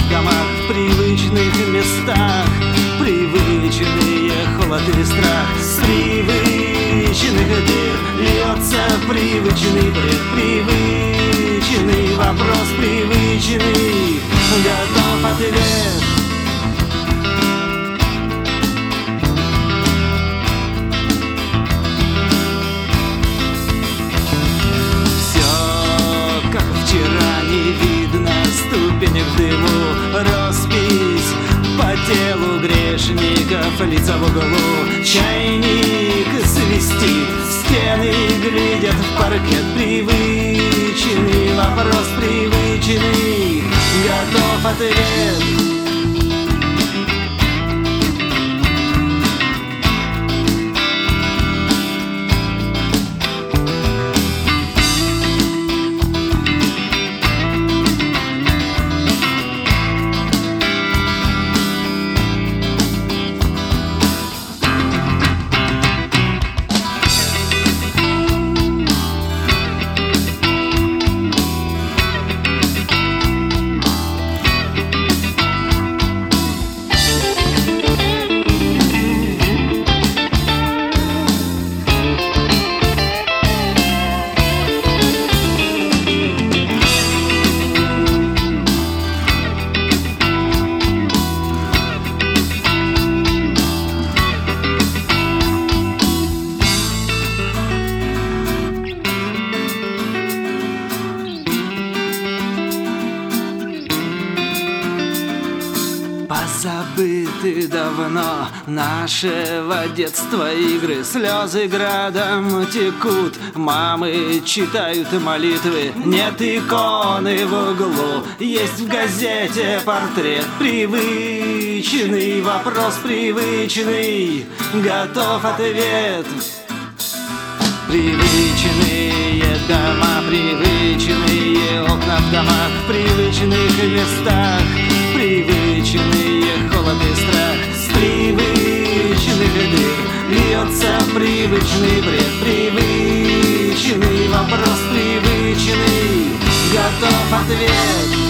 в домах, в привычных местах. Привычные холод и страх. С привычных дыр льется привычный бред. Привычный вопрос, привычный, готов ответ. Ступенек в дыму, роспись по телу грешников, лица в углу. Чайник свистит, стены глядят в паркет. Привычный вопрос, привычный, готов ответ. Позабыты давно нашего детства игры. Слезы градом текут, мамы читают молитвы. Нет иконы в углу, есть в газете портрет. Привычный вопрос, привычный, готов ответ. Привычные дома, привычные окна в домах, в привычных местах. Привычные холод и страх. С привычных дыр льется привычный бред. Привычный вопрос, привычный, готов ответ.